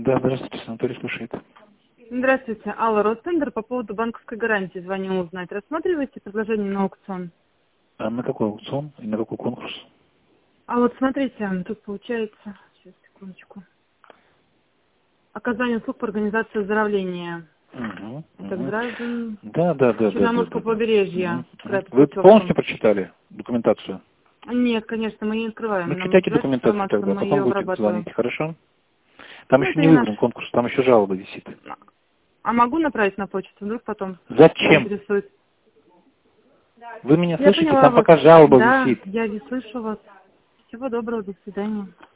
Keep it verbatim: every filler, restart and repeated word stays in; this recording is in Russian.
Да, здравствуйте, санаторий слушает. Здравствуйте. Алла, Ростендер, по поводу банковской гарантии звоню узнать. Рассматриваете предложение на аукцион? А на какой аукцион и на какой конкурс? А вот смотрите, тут получается... Сейчас, секундочку. Оказание услуг по организации оздоровления. Угу, Это угу. граждан Да, да, да, да, да, Черноморского да, да. побережья. Угу. Вы полностью прочитали документацию? Нет, конечно, мы не открываем. Ну, Нам читайте называется документацию информация, тогда, мы ее потом будете обрабатываем. звонить, хорошо? Там Ну, еще это не не наш... выбран конкурс, там еще жалоба висит. А могу направить на почту? Вдруг потом Зачем? заинтересует. Вы меня Я слышите? поняла Там вас. пока жалоба Да, висит. я не слышу вас. Всего доброго, до свидания.